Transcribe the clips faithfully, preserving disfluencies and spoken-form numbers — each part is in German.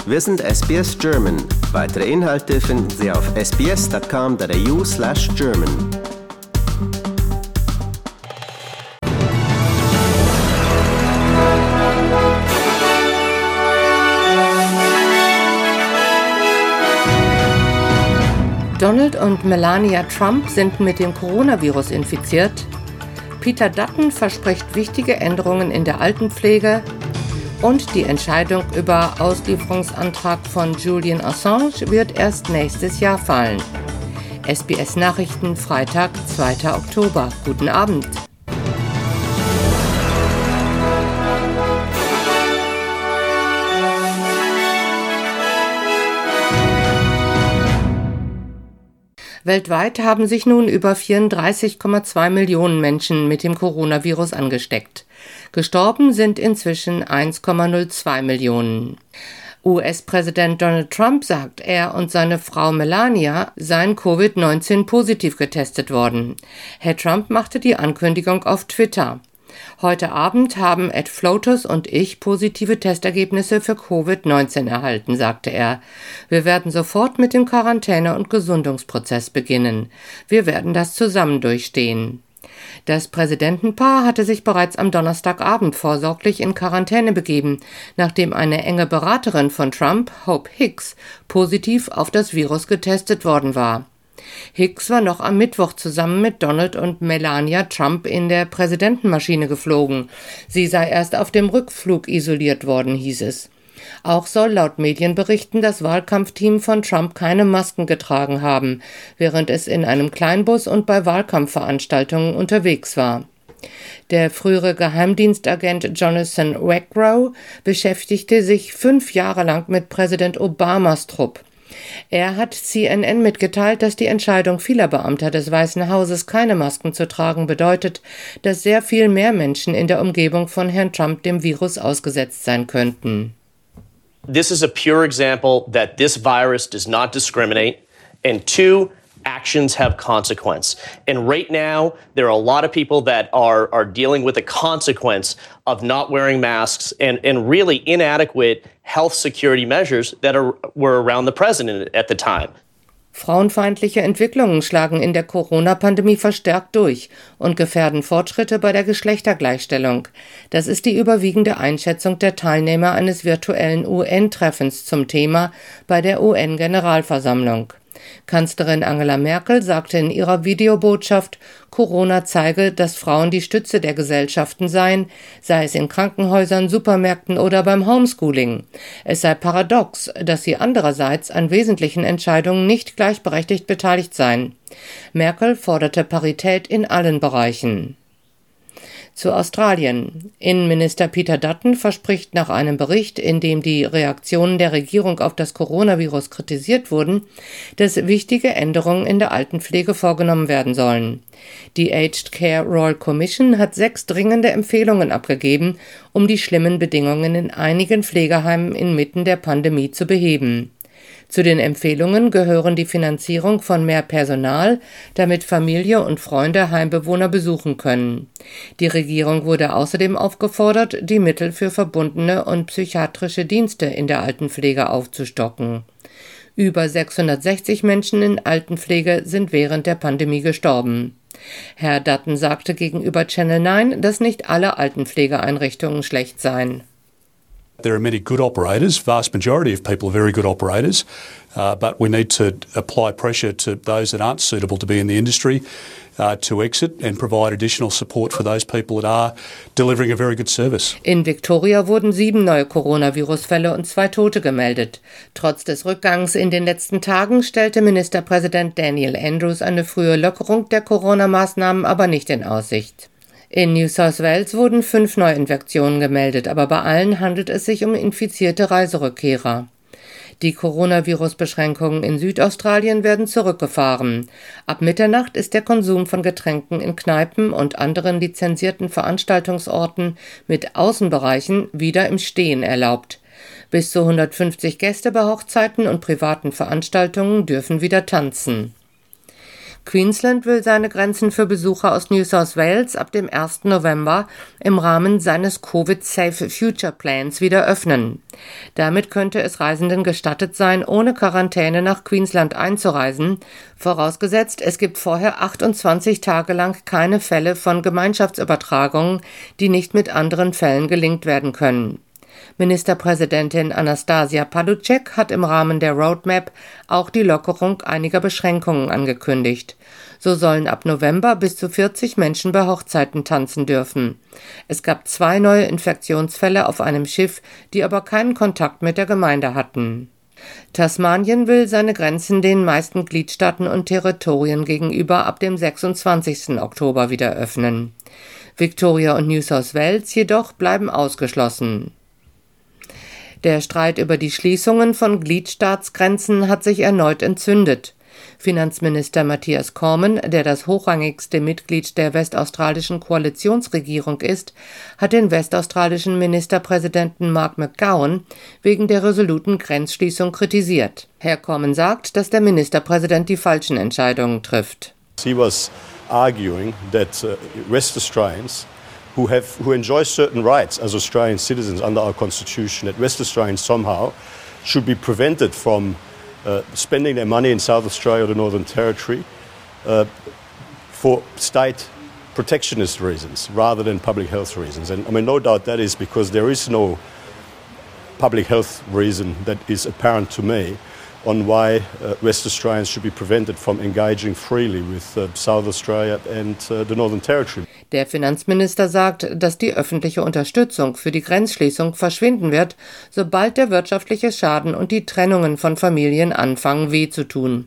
Wir sind S B S German. Weitere Inhalte finden Sie auf sbs.com.au slash German. Donald und Melania Trump sind mit dem Coronavirus infiziert. Peter Dutton verspricht wichtige Änderungen in der Altenpflege. Und die Entscheidung über Auslieferungsantrag von Julian Assange wird erst nächstes Jahr fallen. S B S Nachrichten, Freitag, zweiter Oktober. Guten Abend. Weltweit haben sich nun über vierunddreißig Komma zwei Millionen Menschen mit dem Coronavirus angesteckt. Gestorben sind inzwischen eins Komma null zwei Millionen. U S-Präsident Donald Trump sagt, er und seine Frau Melania seien Covid neunzehn positiv getestet worden. Herr Trump machte die Ankündigung auf Twitter. Heute Abend haben Ed Flotus und ich positive Testergebnisse für Covid neunzehn erhalten, sagte er. Wir werden sofort mit dem Quarantäne- und Gesundungsprozess beginnen. Wir werden das zusammen durchstehen. Das Präsidentenpaar hatte sich bereits am Donnerstagabend vorsorglich in Quarantäne begeben, nachdem eine enge Beraterin von Trump, Hope Hicks, positiv auf das Virus getestet worden war. Hicks war noch am Mittwoch zusammen mit Donald und Melania Trump in der Präsidentenmaschine geflogen. Sie sei erst auf dem Rückflug isoliert worden, hieß es. Auch soll laut Medienberichten das Wahlkampfteam von Trump keine Masken getragen haben, während es in einem Kleinbus und bei Wahlkampfveranstaltungen unterwegs war. Der frühere Geheimdienstagent Jonathan Wackrow beschäftigte sich fünf Jahre lang mit Präsident Obamas Trupp. Er hat C N N mitgeteilt, dass die Entscheidung vieler Beamter des Weißen Hauses, keine Masken zu tragen, bedeutet, dass sehr viel mehr Menschen in der Umgebung von Herrn Trump dem Virus ausgesetzt sein könnten. This is a pure example that this virus does not discriminate, and two, actions have consequence. And right now, there are a lot of people that are, are dealing with the consequence of not wearing masks and, and really inadequate health security measures that are, were around the president at the time. Frauenfeindliche Entwicklungen schlagen in der Corona-Pandemie verstärkt durch und gefährden Fortschritte bei der Geschlechtergleichstellung. Das ist die überwiegende Einschätzung der Teilnehmer eines virtuellen U N-Treffens zum Thema bei der U N-Generalversammlung. Kanzlerin Angela Merkel sagte in ihrer Videobotschaft, Corona zeige, dass Frauen die Stütze der Gesellschaften seien, sei es in Krankenhäusern, Supermärkten oder beim Homeschooling. Es sei paradox, dass sie andererseits an wesentlichen Entscheidungen nicht gleichberechtigt beteiligt seien. Merkel forderte Parität in allen Bereichen. Zu Australien. Innenminister Peter Dutton verspricht nach einem Bericht, in dem die Reaktionen der Regierung auf das Coronavirus kritisiert wurden, dass wichtige Änderungen in der Altenpflege vorgenommen werden sollen. Die Aged Care Royal Commission hat sechs dringende Empfehlungen abgegeben, um die schlimmen Bedingungen in einigen Pflegeheimen inmitten der Pandemie zu beheben. Zu den Empfehlungen gehören die Finanzierung von mehr Personal, damit Familie und Freunde Heimbewohner besuchen können. Die Regierung wurde außerdem aufgefordert, die Mittel für verbundene und psychiatrische Dienste in der Altenpflege aufzustocken. Über sechshundertsechzig Menschen in Altenpflege sind während der Pandemie gestorben. Herr Dutton sagte gegenüber Channel neun, dass nicht alle Altenpflegeeinrichtungen schlecht seien. There are many good operators. Vast majority of people are very good operators, uh, but we need to apply pressure to those that aren't suitable to be in the industry uh, to exit and provide additional support for those people that are delivering a very good service. In Victoria wurden sieben neue Coronavirus-Fälle und zwei Tote gemeldet. Trotz des Rückgangs in den letzten Tagen stellte Ministerpräsident Daniel Andrews eine frühe Lockerung der Corona-Maßnahmen aber nicht in Aussicht. In New South Wales wurden fünf Neuinfektionen gemeldet, aber bei allen handelt es sich um infizierte Reiserückkehrer. Die Coronavirus-Beschränkungen in Südaustralien werden zurückgefahren. Ab Mitternacht ist der Konsum von Getränken in Kneipen und anderen lizenzierten Veranstaltungsorten mit Außenbereichen wieder im Stehen erlaubt. Bis zu hundertfünfzig Gäste bei Hochzeiten und privaten Veranstaltungen dürfen wieder tanzen. Queensland will seine Grenzen für Besucher aus New South Wales ab dem ersten November im Rahmen seines Covid Safe Future Plans wieder öffnen. Damit könnte es Reisenden gestattet sein, ohne Quarantäne nach Queensland einzureisen, vorausgesetzt, es gibt vorher achtundzwanzig Tage lang keine Fälle von Gemeinschaftsübertragungen, die nicht mit anderen Fällen gelinkt werden können. Ministerpräsidentin Anastasia Palaszczuk hat im Rahmen der Roadmap auch die Lockerung einiger Beschränkungen angekündigt. So sollen ab November bis zu vierzig Menschen bei Hochzeiten tanzen dürfen. Es gab zwei neue Infektionsfälle auf einem Schiff, die aber keinen Kontakt mit der Gemeinde hatten. Tasmanien will seine Grenzen den meisten Gliedstaaten und Territorien gegenüber ab dem sechsundzwanzigsten Oktober wieder öffnen. Victoria und New South Wales jedoch bleiben ausgeschlossen. Der Streit über die Schließungen von Gliedstaatsgrenzen hat sich erneut entzündet. Finanzminister Matthias Cormann, der das hochrangigste Mitglied der westaustralischen Koalitionsregierung ist, hat den westaustralischen Ministerpräsidenten Mark McGowan wegen der resoluten Grenzschließung kritisiert. Herr Cormann sagt, dass der Ministerpräsident die falschen Entscheidungen trifft. He was arguing that uh, West Australians who have who enjoy certain rights as Australian citizens under our constitution, that West Australians somehow should be prevented from uh, spending their money in South Australia or the Northern Territory uh, for state protectionist reasons rather than public health reasons. And I mean, no doubt that is because there is no public health reason that is apparent to me on why uh, West Australians should be prevented from engaging freely with uh, South Australia and uh, the Northern Territory. Der Finanzminister sagt, dass die öffentliche Unterstützung für die Grenzschließung verschwinden wird, sobald der wirtschaftliche Schaden und die Trennungen von Familien anfangen, weh zu tun.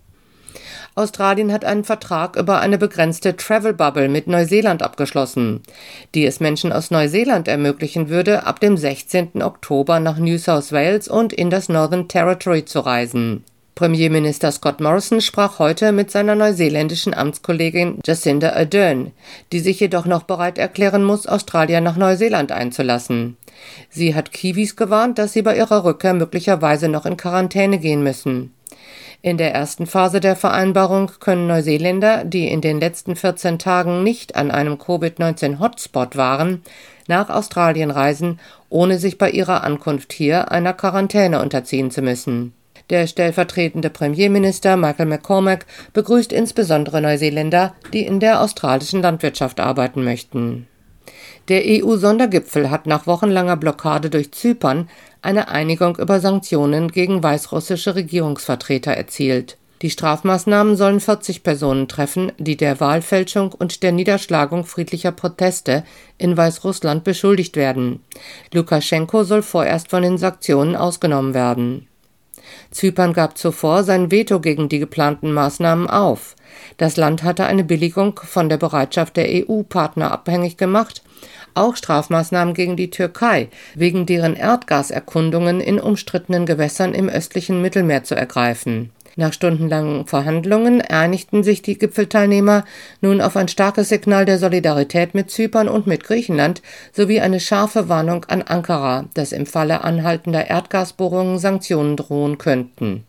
Australien hat einen Vertrag über eine begrenzte Travel Bubble mit Neuseeland abgeschlossen, die es Menschen aus Neuseeland ermöglichen würde, ab dem sechzehnten Oktober nach New South Wales und in das Northern Territory zu reisen. Premierminister Scott Morrison sprach heute mit seiner neuseeländischen Amtskollegin Jacinda Ardern, die sich jedoch noch bereit erklären muss, Australier nach Neuseeland einzulassen. Sie hat Kiwis gewarnt, dass sie bei ihrer Rückkehr möglicherweise noch in Quarantäne gehen müssen. In der ersten Phase der Vereinbarung können Neuseeländer, die in den letzten vierzehn Tagen nicht an einem Covid neunzehn Hotspot waren, nach Australien reisen, ohne sich bei ihrer Ankunft hier einer Quarantäne unterziehen zu müssen. Der stellvertretende Premierminister Michael McCormack begrüßt insbesondere Neuseeländer, die in der australischen Landwirtschaft arbeiten möchten. Der E U-Sondergipfel hat nach wochenlanger Blockade durch Zypern eine Einigung über Sanktionen gegen weißrussische Regierungsvertreter erzielt. Die Strafmaßnahmen sollen vierzig Personen treffen, die der Wahlfälschung und der Niederschlagung friedlicher Proteste in Weißrussland beschuldigt werden. Lukaschenko soll vorerst von den Sanktionen ausgenommen werden. Zypern gab zuvor sein Veto gegen die geplanten Maßnahmen auf. Das Land hatte eine Billigung von der Bereitschaft der E U-Partner abhängig gemacht, auch Strafmaßnahmen gegen die Türkei wegen deren Erdgaserkundungen in umstrittenen Gewässern im östlichen Mittelmeer zu ergreifen. Nach stundenlangen Verhandlungen einigten sich die Gipfelteilnehmer nun auf ein starkes Signal der Solidarität mit Zypern und mit Griechenland sowie eine scharfe Warnung an Ankara, dass im Falle anhaltender Erdgasbohrungen Sanktionen drohen könnten.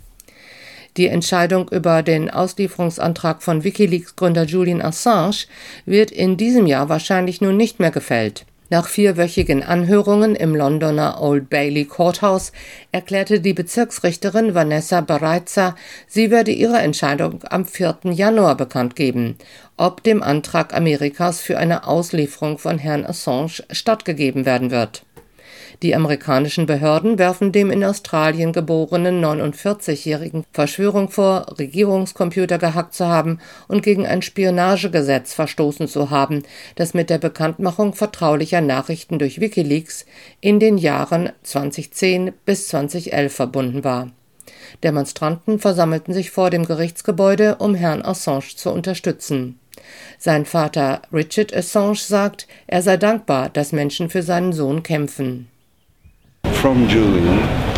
Die Entscheidung über den Auslieferungsantrag von WikiLeaks-Gründer Julian Assange wird in diesem Jahr wahrscheinlich nun nicht mehr gefällt. Nach vierwöchigen Anhörungen im Londoner Old Bailey Courthouse erklärte die Bezirksrichterin Vanessa Baraitser, sie werde ihre Entscheidung am vierten Januar bekannt geben, ob dem Antrag Amerikas für eine Auslieferung von Herrn Assange stattgegeben werden wird. Die amerikanischen Behörden werfen dem in Australien geborenen neunundvierzigjährigen Verschwörung vor, Regierungscomputer gehackt zu haben und gegen ein Spionagegesetz verstoßen zu haben, das mit der Bekanntmachung vertraulicher Nachrichten durch WikiLeaks in den Jahren zweitausendzehn bis zweitausendelf verbunden war. Demonstranten versammelten sich vor dem Gerichtsgebäude, um Herrn Assange zu unterstützen. Sein Vater Richard Assange sagt, er sei dankbar, dass Menschen für seinen Sohn kämpfen. From Julian,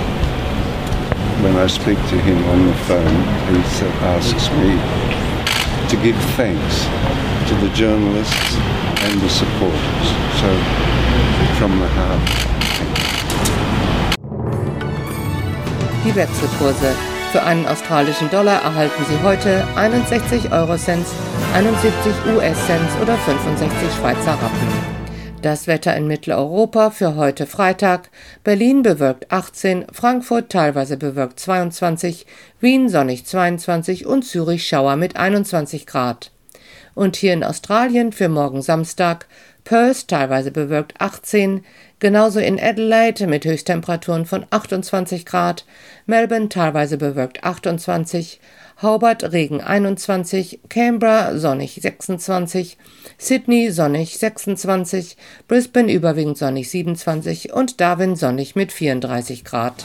when I speak to him on the phone, he asks me to give thanks to the journalists and the supporters. So, from the heart. Die Wechselkurse. Für einen australischen Dollar erhalten Sie heute einundsechzig Eurocents, einundsiebzig U S-Cents oder fünfundsechzig Schweizer Rappen. Das Wetter in Mitteleuropa für heute Freitag: Berlin bewölkt achtzehn, Frankfurt teilweise bewölkt zweiundzwanzig, Wien sonnig zweiundzwanzig und Zürich Schauer mit einundzwanzig Grad. Und hier in Australien für morgen Samstag: Perth teilweise bewölkt achtzehn, genauso in Adelaide mit Höchsttemperaturen von achtundzwanzig Grad, Melbourne teilweise bewölkt achtundzwanzig, Hobart Regen einundzwanzig, Canberra sonnig sechsundzwanzig, Sydney sonnig sechsundzwanzig, Brisbane überwiegend sonnig siebenundzwanzig und Darwin sonnig mit vierunddreißig Grad.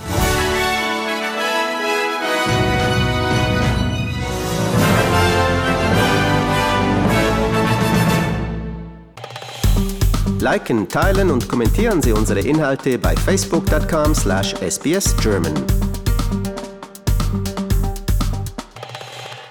Liken, teilen und kommentieren Sie unsere Inhalte bei facebook punkt com slash S B S German.